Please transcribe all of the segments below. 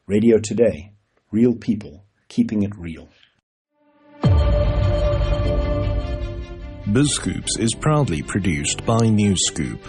Radio Today. Real people, keeping it real. BizScoops is proudly produced by NewsScoop.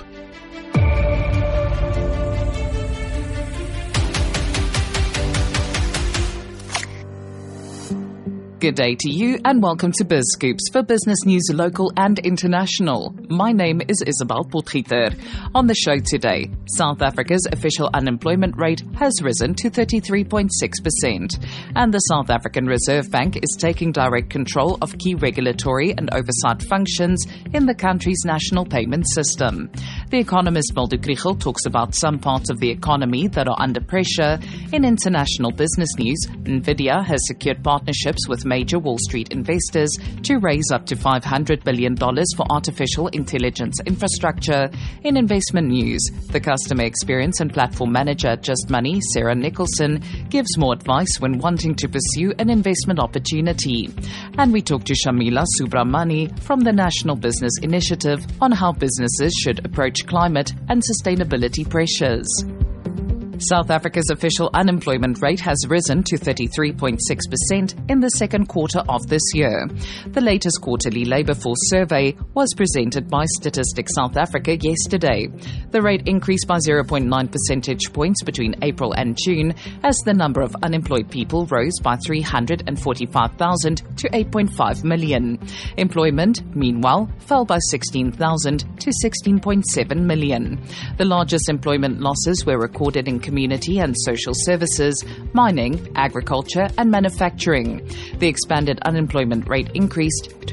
Good day to you and welcome to BizScoops for business news local and international. My name is Isabel Potgieter. On the show today, South Africa's official unemployment rate has risen to 33.6%, and the South African Reserve Bank is taking direct control of key regulatory and oversight functions in the country's national payment system. The economist Waldo Krugell talks about some parts of the economy that are under pressure. In international business news, NVIDIA has secured partnerships with major Wall Street investors to raise up to $500 billion for artificial intelligence infrastructure. In investment news, the customer experience and platform manager at Just Money, Sarah Nicholson, gives more advice when wanting to pursue an investment opportunity. And we talk to Shamila Subramani from the National Business Initiative on how businesses should approach climate and sustainability pressures. South Africa's official unemployment rate has risen to 33.6% in the second quarter of this year. The latest quarterly labour force survey was presented by Statistics South Africa yesterday. The rate increased by 0.9 percentage points between April and June as the number of unemployed people rose by 345,000 to 8.5 million. Employment, meanwhile, fell by 16,000 to 16.7 million. The largest employment losses were recorded in community and social services, mining, agriculture and manufacturing. The expanded unemployment rate increased to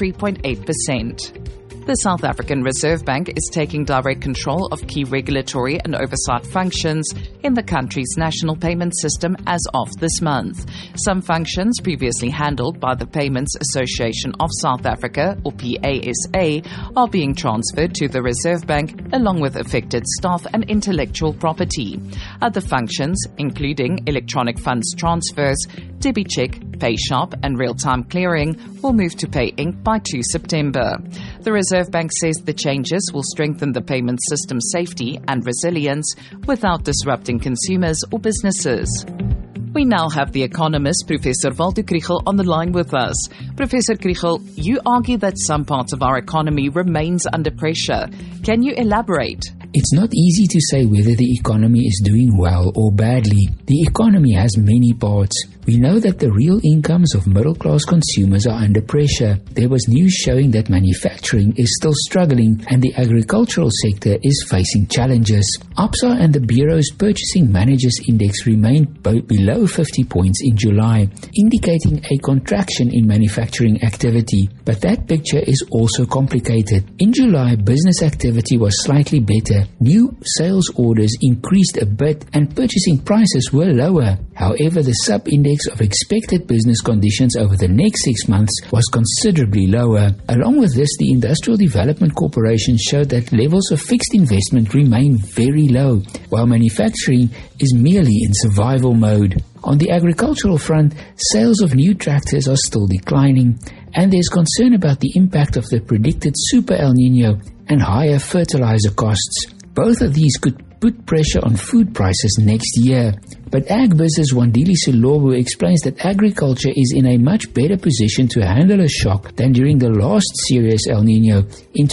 43.8%. The South African Reserve Bank is taking direct control of key regulatory and oversight functions in the country's national payment system as of this month. Some functions previously handled by the Payments Association of South Africa, or PASA, are being transferred to the Reserve Bank along with affected staff and intellectual property. Other functions, including electronic funds transfers, DebiCheck, PaySharp and real-time clearing, will move to Pay Inc. by 2 September. The Reserve Bank says the changes will strengthen the payment system's safety and resilience without disrupting consumers or businesses. We now have the economist Professor Waldo Krugell on the line with us. Professor Krugell, you argue that some parts of our economy remains under pressure. Can you elaborate? It's not easy to say whether the economy is doing well or badly. The economy has many parts. We know that the real incomes of middle-class consumers are under pressure. There was news showing that manufacturing is still struggling and the agricultural sector is facing challenges. ABSA and the Bureau's Purchasing Managers Index remained below 50 points in July, indicating a contraction in manufacturing activity. But that picture is also complicated. In July, business activity was slightly better. New sales orders increased a bit and purchasing prices were lower. However, the sub-index of expected business conditions over the next 6 months was considerably lower. Along with this, the Industrial Development Corporation showed that levels of fixed investment remain very low, while manufacturing is merely in survival mode. On the agricultural front, sales of new tractors are still declining, and there's concern about the impact of the predicted Super El Nino and higher fertilizer costs. Both of these could put pressure on food prices next year. But Agbiz Wandile Silobu explains that agriculture is in a much better position to handle a shock than during the last serious El Nino in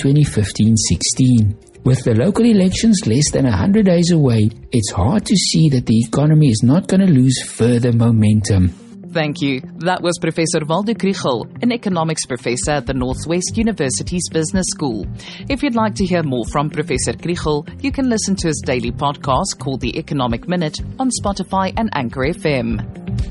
2015-16. With the local elections less than 100 days away, it's hard to see that the economy is not going to lose further momentum. Thank you. That was Professor Waldo Krugell, an economics professor at the Northwest University's Business School. If you'd like to hear more from Professor Krugell, you can listen to his daily podcast called The Economic Minute on Spotify and Anchor FM.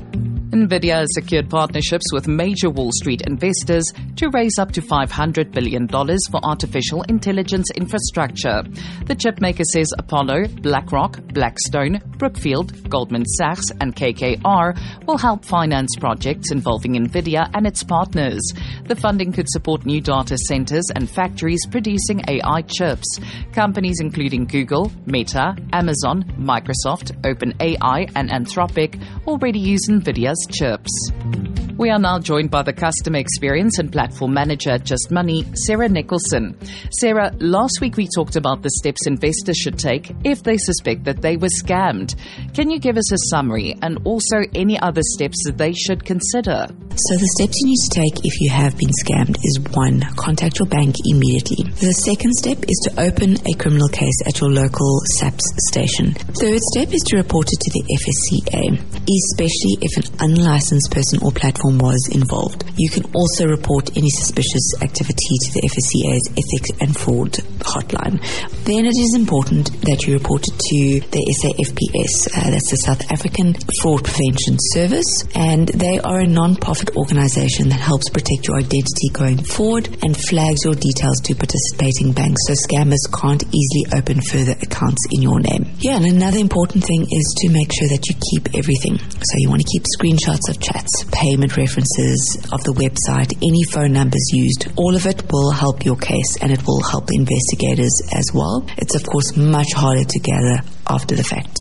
NVIDIA has secured partnerships with major Wall Street investors to raise up to $500 billion for artificial intelligence infrastructure. The chipmaker says Apollo, BlackRock, Blackstone, Brookfield, Goldman Sachs and KKR will help finance projects involving NVIDIA and its partners. The funding could support new data centers and factories producing AI chips. Companies including Google, Meta, Amazon, Microsoft, OpenAI and Anthropic already use NVIDIA's chips. We are now joined by the Customer Experience and Platform Manager at Just Money, Sarah Nicholson. Sarah, last week we talked about the steps investors should take if they suspect that they were scammed. Can you give us a summary and also any other steps that they should consider? So the steps you need to take if you have been scammed is 1, contact your bank immediately. The second step is to open a criminal case at your local SAPS station. Third step is to report it to the FSCA, especially if an unlicensed person or platform was involved. You can also report any suspicious activity to the FSCA's Ethics and Fraud hotline. Then it is important that you report it to the SAFPS, that's the South African Fraud Prevention Service, and they are a non-profit organization that helps protect your identity going forward and flags your details to participating banks so scammers can't easily open further accounts in your name. Yeah, and another important thing is to make sure that you keep everything. So you want to keep screenshots of chats, payment references of the website, any phone numbers used. All of it will help your case and it will help investigators as well. It's of course much harder to gather after the fact.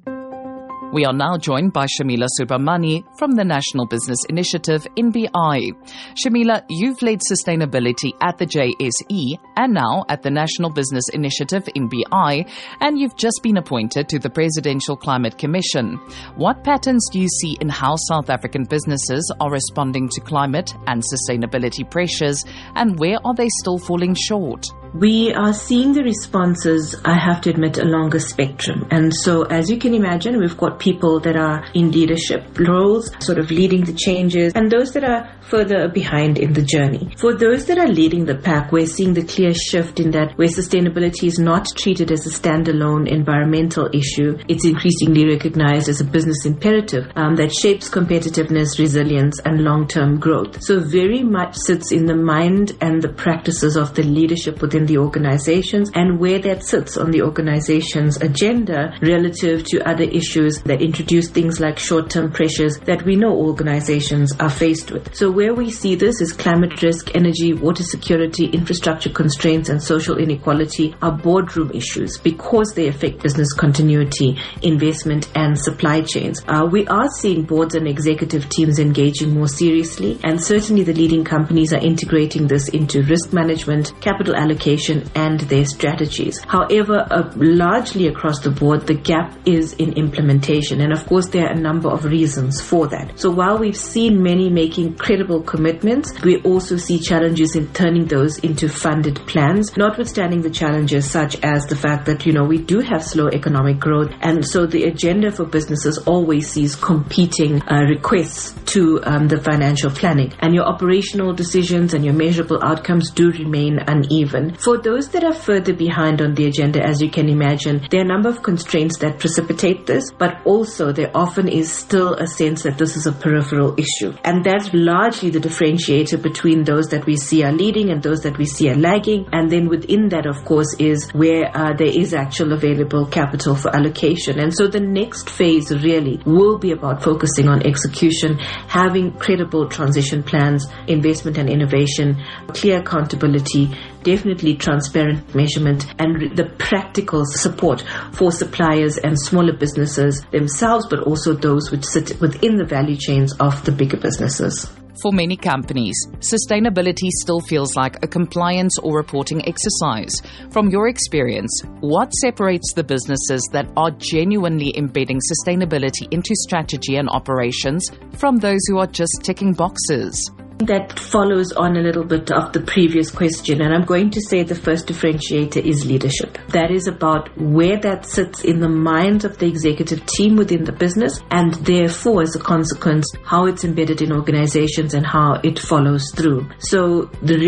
We are now joined by Shamila Subramani from the National Business Initiative, NBI. Shamila, you've led sustainability at the JSE and now at the National Business Initiative, NBI, and you've just been appointed to the Presidential Climate Commission. What patterns do you see in how South African businesses are responding to climate and sustainability pressures, and where are they still falling short? We are seeing the responses, I have to admit, along a spectrum. And so, as you can imagine, we've got people that are in leadership roles, sort of leading the changes, and those that are further behind in the journey. For those that are leading the pack, we're seeing the clear shift in that where sustainability is not treated as a standalone environmental issue, it's increasingly recognized as a business imperative that shapes competitiveness, resilience, and long-term growth. So very much sits in the mind and the practices of the leadership within the organizations and where that sits on the organization's agenda relative to other issues that introduce things like short-term pressures that we know organizations are faced with. So where we see this is climate risk, energy, water security, infrastructure constraints, and social inequality are boardroom issues because they affect business continuity, investment, and supply chains. We are seeing boards and executive teams engaging more seriously, and certainly the leading companies are integrating this into risk management, capital allocation, and their strategies. However, largely across the board, the gap is in implementation, and of course there are a number of reasons for that. So while we've seen many making credible commitments, we also see challenges in turning those into funded plans, notwithstanding the challenges such as the fact that, we do have slow economic growth, and so the agenda for businesses always sees competing requests to the financial planning, and your operational decisions and your measurable outcomes do remain uneven. For those that are further behind on the agenda, as you can imagine, there are a number of constraints that precipitate this, but also there often is still a sense that this is a peripheral issue. And that's largely the differentiator between those that we see are leading and those that we see are lagging. And then within that, of course, is where there is actual available capital for allocation. And so the next phase really will be about focusing on execution, having credible transition plans, investment and innovation, clear accountability, definitely transparent measurement, and the practical support for suppliers and smaller businesses themselves, but also those which sit within the value chains of the bigger businesses. For many companies, sustainability still feels like a compliance or reporting exercise. From your experience, what separates the businesses that are genuinely embedding sustainability into strategy and operations from those who are just ticking boxes? That follows on a little bit of the previous question, and I'm going to say the first differentiator is leadership. That is about where that sits in the minds of the executive team within the business, and therefore, as a consequence, how it's embedded in organizations and how it follows through. So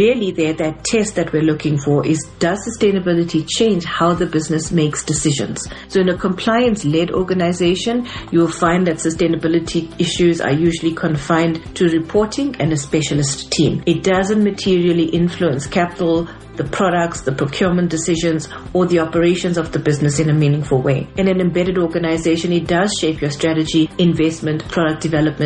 that test that we're looking for is, does sustainability change how the business makes decisions? So in a compliance-led organization, you will find that sustainability issues are usually confined to reporting and a specialist team. It doesn't materially influence capital, the products, the procurement decisions, or the operations of the business in a meaningful way. In an embedded organization, it does shape your strategy, investment, product development,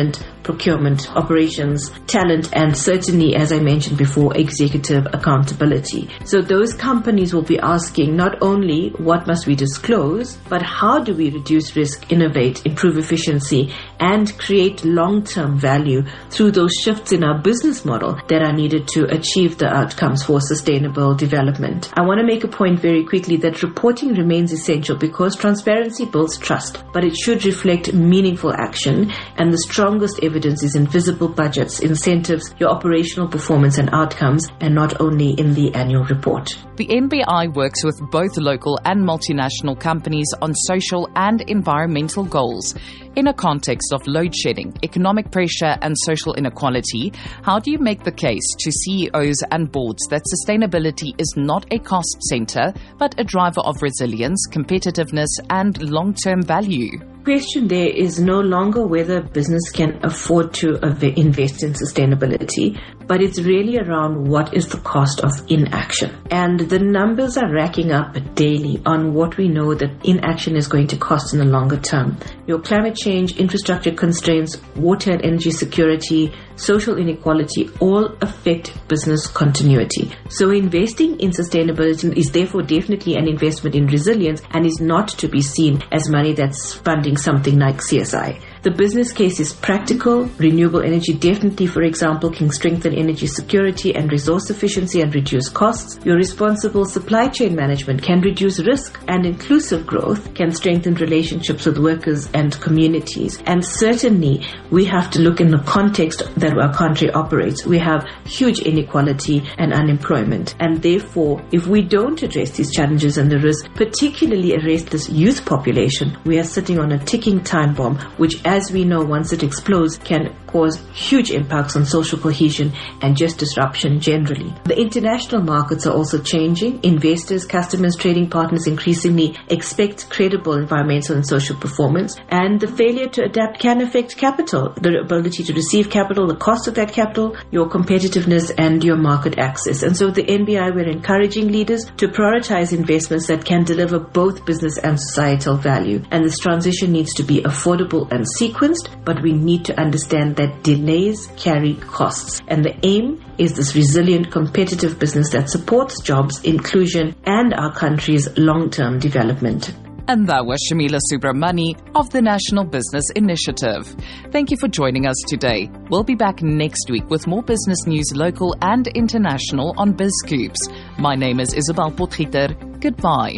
procurement, operations, talent, and certainly, as I mentioned before, executive accountability. So those companies will be asking not only what must we disclose, but how do we reduce risk, innovate, improve efficiency, and create long-term value through those shifts in our business model that are needed to achieve the outcomes for sustainable development. I want to make a point very quickly that reporting remains essential because transparency builds trust, but it should reflect meaningful action, and the strongest evidence is in visible budgets, incentives, your operational performance and outcomes, and not only in the annual report. The NBI works with both local and multinational companies on social and environmental goals. In a context of load shedding, economic pressure, and social inequality, how do you make the case to CEOs and boards that sustainability is not a cost center, but a driver of resilience, competitiveness, and long-term value? The question there is no longer whether business can afford to invest in sustainability, but it's really around what is the cost of inaction. And the numbers are racking up daily on what we know that inaction is going to cost in the longer term. Your climate change, infrastructure constraints, water and energy security, social inequality all affect business continuity. So investing in sustainability is therefore definitely an investment in resilience and is not to be seen as money that's funding something like CSI. The business case is practical. Renewable energy definitely, for example, can strengthen energy security and resource efficiency and reduce costs. Your responsible supply chain management can reduce risk, and inclusive growth can strengthen relationships with workers and communities. And certainly, we have to look in the context that our country operates. We have huge inequality and unemployment. And therefore, if we don't address these challenges and the risk, particularly a restless youth population, we are sitting on a ticking time bomb, which, as we know, once it explodes, can cause huge impacts on social cohesion and just disruption generally. The international markets are also changing. Investors, customers, trading partners increasingly expect credible environmental and social performance, and the failure to adapt can affect capital, the ability to receive capital, the cost of that capital, your competitiveness, and your market access. And so the NBI, we're encouraging leaders to prioritize investments that can deliver both business and societal value. And this transition needs to be affordable and sequenced, but we need to understand that delays carry costs. And the aim is this resilient, competitive business that supports jobs, inclusion, and our country's long-term development. And that was Shamila Subramani of the National Business Initiative. Thank you for joining us today. We'll be back next week with more business news, local and international, on BizScoops. My name is Isabel Potgieter. Goodbye.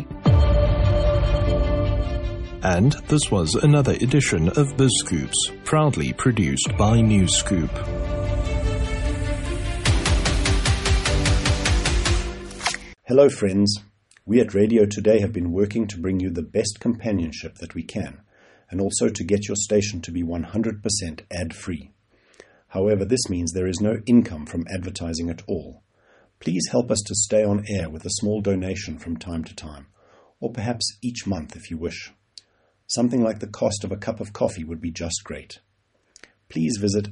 And this was another edition of BizScoops, proudly produced by NewsScoop. Hello friends. We at Radio Today have been working to bring you the best companionship that we can, and also to get your station to be 100% ad-free. However, this means there is no income from advertising at all. Please help us to stay on air with a small donation from time to time, or perhaps each month if you wish. Something like the cost of a cup of coffee would be just great. Please visit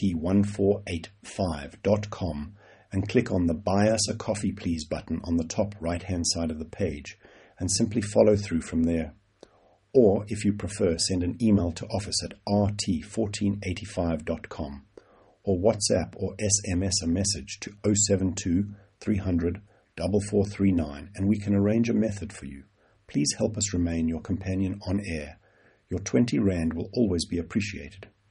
rt1485.com and click on the Buy Us a Coffee Please button on the top right-hand side of the page and simply follow through from there. Or, if you prefer, send an email to office at rt1485.com or WhatsApp or SMS a message to 072 300 4439 and we can arrange a method for you. Please help us remain your companion on air. Your 20 Rand will always be appreciated.